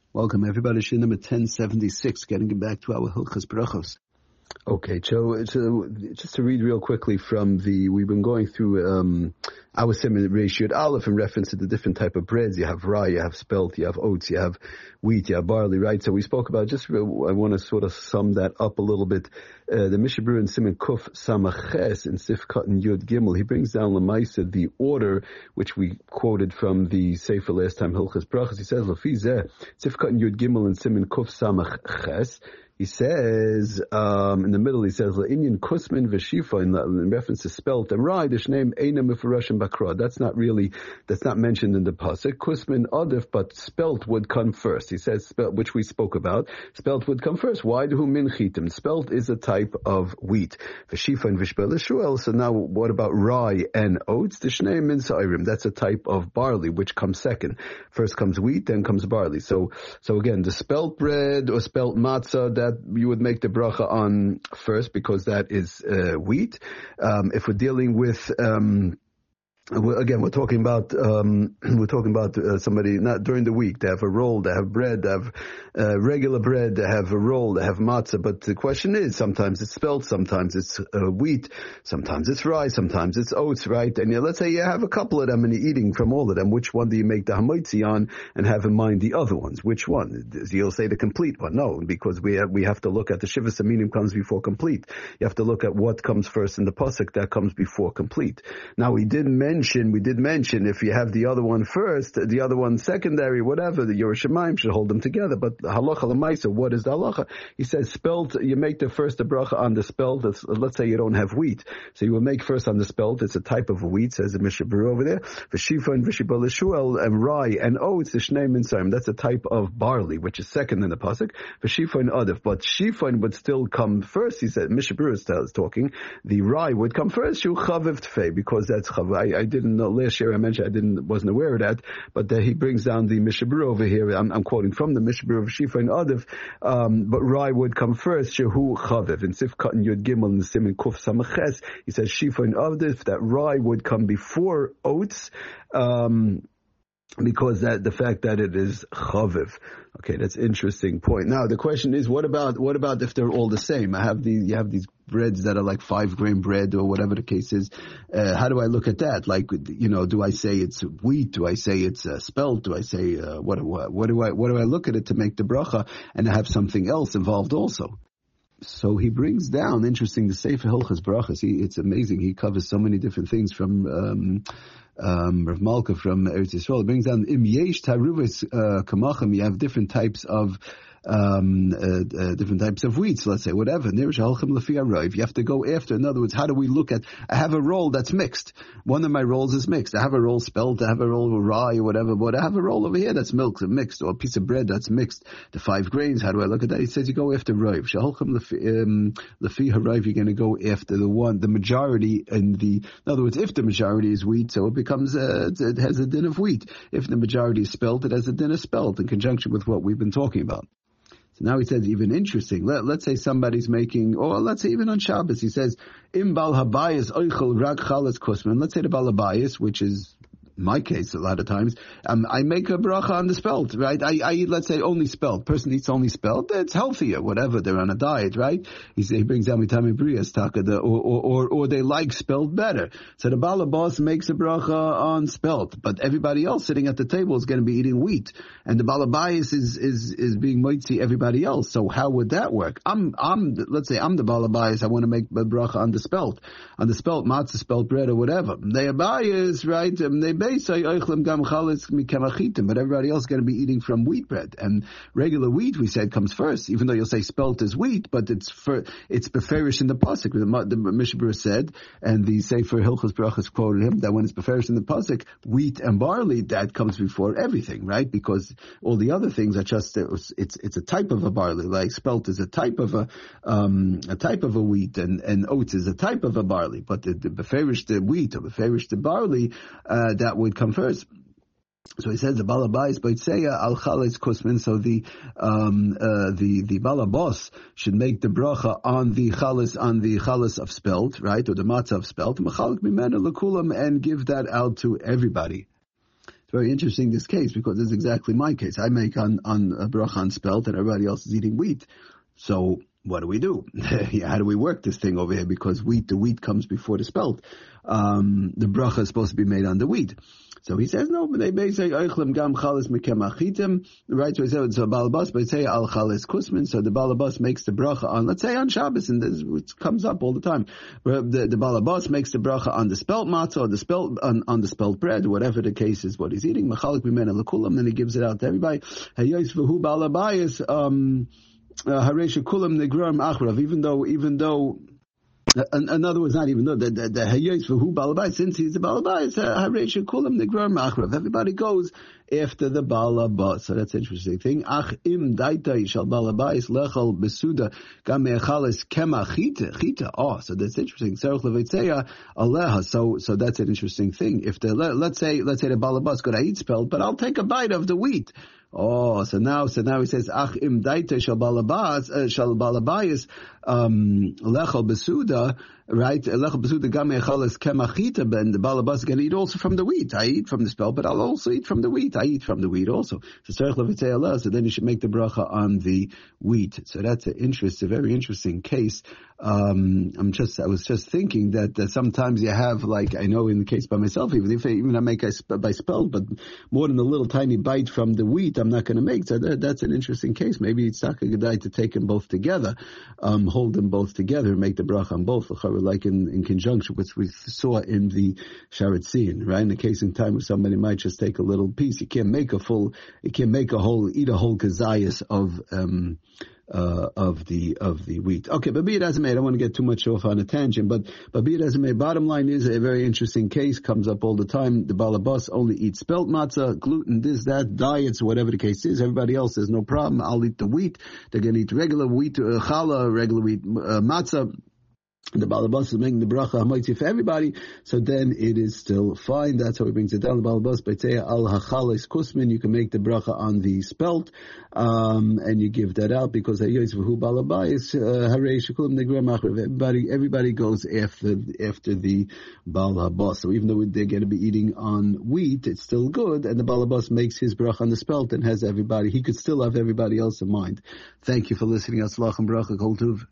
Welcome everybody. Shir number 1076. Getting back to our Hilchas Brachos. Okay, so just to read real quickly from we've been going through our Siman Reishiyot Aleph in reference to the different type of breads. You have rye, you have spelt, you have oats, you have wheat, you have barley, right? So we spoke about I want to sort of sum that up a little bit. The Mishnah Berurah in Siman Kuf Samaches in Sifkat and Yud Gimel, he brings down Lamaisa, the order which we quoted from the Sefer last time, Hilchas Brachos. He says, Lafi Zeh, Sifkat and Yud Gimel in Siman Kuf Samaches. He says, in the middle, he says, La'inyan kusmin v'shifa, in reference to spelt and rye, the name eina mifurashim bakra. That's not mentioned in the pasuk. Kusmin adif, but spelt would come first. He says, spelt, which we spoke about, spelt would come first. Why do min chitim? Spelt is a type of wheat. V'shifa and v'shbelishuel. So now, what about rye and oats? The shnei min sa'irim. That's a type of barley, which comes second. First comes wheat, then comes barley. So again, the spelt bread or spelt matzah, that you would make the bracha on first because that is wheat. If we're dealing with again, we're talking about somebody not during the week. They have a roll, they have bread, they have regular bread, they have a roll, they have matzah. But the question is, sometimes it's spelt, sometimes it's wheat, sometimes it's rye, sometimes it's oats, right? And let's say you have a couple of them and you're eating from all of them. Which one do you make the hamoitzi on and have in mind the other ones? Which one? You'll say the complete one. No, because we have to look at the shivas aminim comes before complete. You have to look at what comes first in the pasuk that comes before complete. Now we did mention if you have the other one first, the other one secondary, whatever, the Yerushalayim should hold them together. But halacha l'maisa, what is the halacha? He says spelt, you make the first bracha on the spelt. Let's say you don't have wheat. So you will make first on the spelt. It's a type of wheat, says the Mishnah Berurah over there. V'shifa and v'shibal l'shuel, and rye and oats, the shnei min saim. That's a type of barley, which is second in the pasuk. V'shifa and adif. But shifa would still come first. He said, Mishnah Berurah is talking, the rye would come first, shu chaviv tfei, because that's chaviv. I didn't know, last year I mentioned wasn't aware of that, but he brings down the Mishnah Berurah over here. I'm quoting from the Mishnah Berurah of Shifa and Adif, but rye would come first, Shehu Chaviv. In Sifkat and Yud Gimel in the Siman Kuf Samaches, he says Shifa and Adif, that rye would come before oats, because the fact that it is chaviv. Okay, that's an interesting point. Now the question is, what about if they're all the same? You have these breads that are like 5 grain bread or whatever the case is. How do I look at that? Like, do I say it's wheat? Do I say it's spelt? Do I say what do I look at it to make the bracha and have something else involved also? So he brings down, interesting, the Sefer Hilchas Brachos. It's amazing. He covers so many different things from Rav Malka from Eretz Yisrael. It brings down Im Yesh Taruvis Kamachim. You have different types of wheats, let's say, whatever. You have to go after. In other words, how do we look at? I have a roll that's mixed. One of my rolls is mixed. I have a roll spelt. I have a roll of rye or whatever. But I have a roll over here that's mixed, or a piece of bread that's mixed. The 5 grains. How do I look at that? He says you go after raiv. Lefi haraiv. You're going to go after the majority. In other words, if the majority is wheat, so it becomes it has a din of wheat. If the majority is spelt, it has a din of spelt in conjunction with what we've been talking about. So now he says even interesting. Let's say somebody's making, or let's say even on Shabbos, he says, Im bal habayis oichel rak chalas kusman. Let's say the bal habayis, which is my case a lot of times, I make a bracha on the spelt, right? I eat, let's say, only spelt. Person eats only spelt. It's healthier, whatever. They're on a diet, right? He brings down mitame brias taka, or they like spelt better. So the balabas makes a bracha on spelt, but everybody else sitting at the table is going to be eating wheat, and the balabayis is being moitzi everybody else. So how would that work? Let's say I'm the balabayis. I want to make a bracha on the spelt, matzah, spelt bread, or whatever. They abayis, right? They say but everybody else is going to be eating from wheat bread, and regular wheat we said comes first, even though you'll say spelt is wheat, but it's beferish in the pasuk. The Mishnah Berurah said, and the Sefer Hilchos Brachos quoted him, that when it's beferish in the pasuk, wheat and barley, that comes before everything, right? Because all the other things are just it's a type of a barley, like spelt is a type of a wheat, and oats is a type of a barley, but the beferish the wheat or beferish the barley, that would come first. So he says the balabais b'itzeya al chalitz kusmin. So the balabos should make the bracha on the chalas of spelt, right, or the matzah of spelt, machalik mimenu lekulam, and give that out to everybody. It's very interesting, this case, because it's exactly my case. I make on a bracha on spelt, and everybody else is eating wheat. So what do? How do we work this thing over here? Because the wheat comes before the spelt. The bracha is supposed to be made on the wheat. So he says, no, but they say, Eichlim gam chalis mekem achitim. Right, so he said, so balabas, but say al chalis kusmin. So the balabas makes the bracha on, let's say on Shabbos, and this comes up all the time. The balabas makes the bracha on the spelt matzah, or the spelt, on the spelt bread, whatever the case is, what he's eating. Machalik b'mena lekulam, then he gives it out to everybody. Hayos v'hu balabayis, haresha kulam negram achrav, even though, in other words, not even though the hayos for who balabais, since he's the balabais, haresha kulam negrar machrav. Everybody goes after the balabas. So that's an interesting thing. Ach im daita shal balabais lechal besuda gam mechalis kemachita chita. Oh, so that's interesting. Serach levetzeya aleha. So that's an interesting thing. If let's say the balabas could eat spelled, but I'll take a bite of the wheat. Oh, so now he says, Ach im daita shal balabais lechal besuda, right? Lechal besuda gam mechalis kemachita, and the balabas can eat also from the wheat. I eat from the spell, but I'll also eat from the wheat. I eat from the wheat also. So then you should make the bracha on the wheat. So that's a very interesting case. I was just thinking that sometimes you have, like, I know in the case by myself, even I make by spell, but more than a little tiny bite from the wheat, I'm not going to make. So that's an interesting case. Maybe it's not a good idea to take them both together, hold them both together, and make the bracha on both, like in conjunction, which we saw in the Sharet Zion, right? In the case in time where somebody might just take a little piece, eat a whole kazayas of the wheat. Okay, but be it as it may, I don't want to get too much off on a tangent, but be it as it may, bottom line is a very interesting case, comes up all the time. The balabas only eats spelt matzah, gluten, this, that, diets, whatever the case is. Everybody else says no problem, I'll eat the wheat. They're going to eat regular wheat, challah, regular wheat, matzah. The balabas is making the bracha hamaitzi for everybody, so then it is still fine. That's how he brings it down. The balabas b'teya al hachales kusmin. You can make the bracha on the spelt, and you give that out because hayos v'hu balabais harei shekulam negra machrav. Everybody goes after the balabas. So even though they're going to be eating on wheat, it's still good. And the balabas makes his bracha on the spelt and has everybody. He could still have everybody else in mind. Thank you for listening. Atzlach and bracha kol tuv.